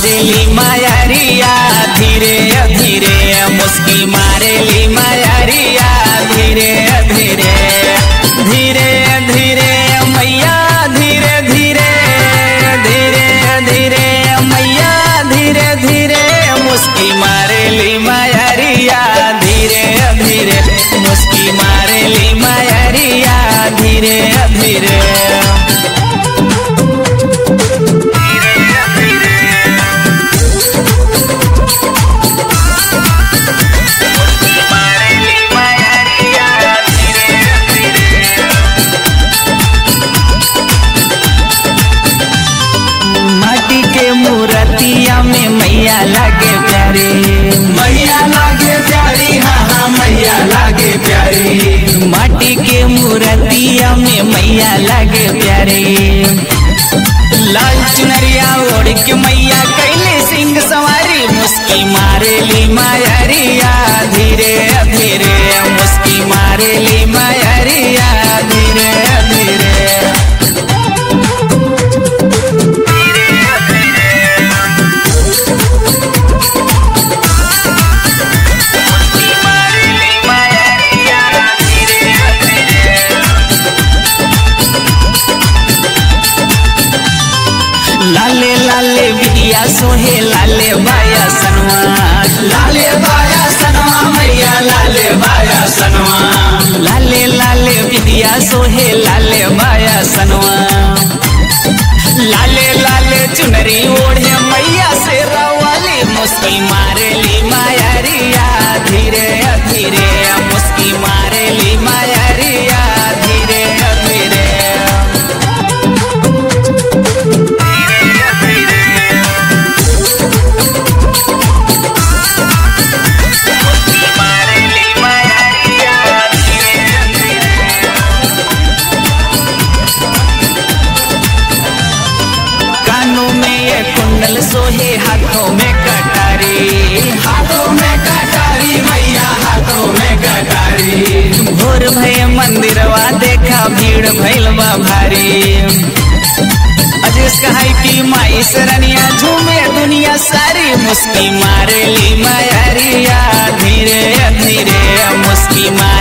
मारेली मायारिया धीरे धीरे मुस्की मारेली मायारिया धीरे धीरे धीरे धीरे मैया धीरे धीरे धीरे धीरे मैया धीरे धीरे मुस्की मारेली मायारिया धीरे धीरे मुस्की मारेली मायारिया धीरे धीरे मूर्तिया में मैया लागे प्यारी मैया लागे प्यारी हाँ हाँ मैया लागे प्यारी माटी के मूर्तिया में मैया लागे प्यारी लाल चुनरिया ओढ़ के मैया कैले सिंह सवारी मुस्की मारेली मायारिया धीरे धीरे मुस्की मारेली मायारिया धीरे धीरे लाले लाले बिटिया सोहे लाले बाया सनवा लाले बाया सनवा मैया लाले बाया सनवा लाले लाले बिटिया सोहे लाले बाया सनवा लाले लाले चुनरी ओढ़े मैया से रवाली मुस्की मारेली मायारिया धीरे धीरे मुस्की मारेली मायारिया धीरे धीरे कुंडल सोहे हाथों में कटारी हाथों में कटारी मैया हाथों में कटारी भोर भय मंदिरवा देखा भीड़ भइल बा भारी अजेस कहाई की माई सरनिया झूमे दुनिया सारी मुस्की मारेली मायारिया धीरे धीरे मुस्की मार